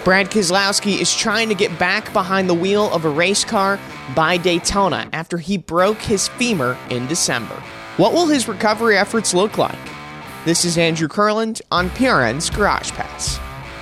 Brad Keselowski is trying to get back behind the wheel of a race car by Daytona after he broke his femur in December. What will his recovery efforts look like? This is Andrew Kurland on PRN's Garage Pass.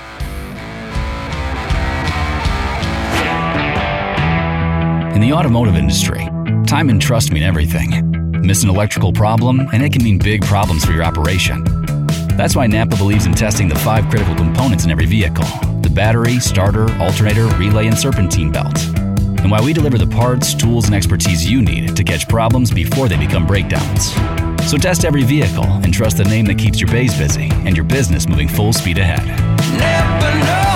In the automotive industry, time and trust mean everything. Miss an electrical problem, and it can mean big problems for your operation. That's why Napa believes in testing the 5 critical components in every vehicle: the battery, starter, alternator, relay, and serpentine belt. And why we deliver the parts, tools, and expertise you need to catch problems before they become breakdowns. So test every vehicle and trust the name that keeps your bays busy and your business moving full speed ahead. Never know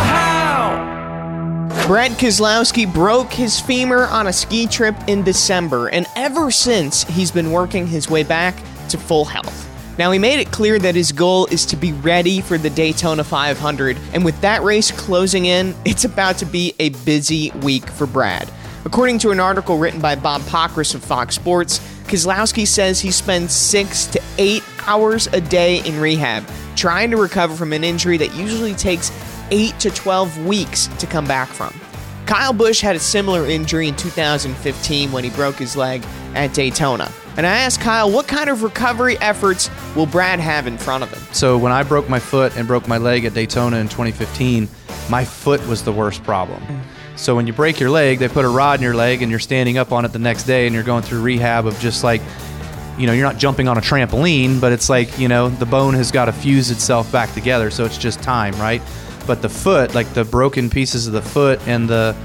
how. Brad Keselowski broke his femur on a ski trip in December, and ever since, he's been working his way back to full health. Now, he made it clear that his goal is to be ready for the Daytona 500, and with that race closing in, it's about to be a busy week for Brad. According to an article written by Bob Pockrass of Fox Sports, Keselowski says he spends 6 to 8 hours a day in rehab, trying to recover from an injury that usually takes 8 to 12 weeks to come back from. Kyle Busch had a similar injury in 2015 when he broke his leg at Daytona. And I asked Kyle, what kind of recovery efforts will Brad have in front of him? So when I broke my foot and broke my leg at Daytona in 2015, my foot was the worst problem. So when you break your leg, they put a rod in your leg and you're standing up on it the next day and you're going through rehab of just like, you know, you're not jumping on a trampoline, but it's like, you know, the bone has got to fuse itself back together. So it's just time, right? But the foot, like the broken pieces of the foot and the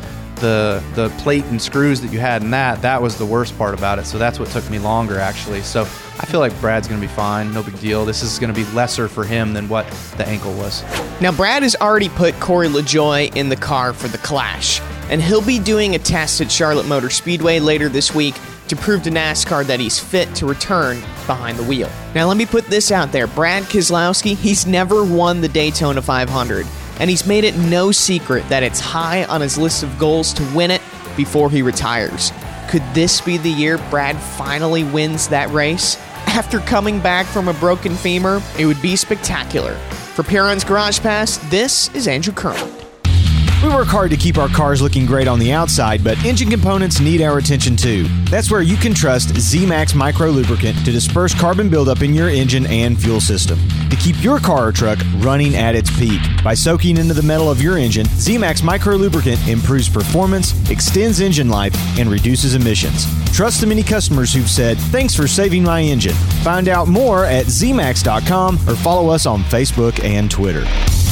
plate and screws that you had in that was the worst part about it. So that's what took me longer, actually. So I feel like Brad's going to be fine. No big deal. This is going to be lesser for him than what the ankle was. Now, Brad has already put Corey LaJoie in the car for the Clash, and he'll be doing a test at Charlotte Motor Speedway later this week to prove to NASCAR that he's fit to return behind the wheel. Now, let me put this out there. Brad Keselowski, he's never won the Daytona 500. And he's made it no secret that it's high on his list of goals to win it before he retires. Could this be the year Brad finally wins that race? After coming back from a broken femur, it would be spectacular. For PRN's Garage Pass, this is Andrew Kurland. We work hard to keep our cars looking great on the outside, but engine components need our attention too. That's where you can trust Z-Max Micro Lubricant to disperse carbon buildup in your engine and fuel system to keep your car or truck running at its peak. By soaking into the metal of your engine, Z-Max Micro Lubricant improves performance, extends engine life, and reduces emissions. Trust the many customers who've said, "Thanks for saving my engine." Find out more at zmax.com or follow us on Facebook and Twitter.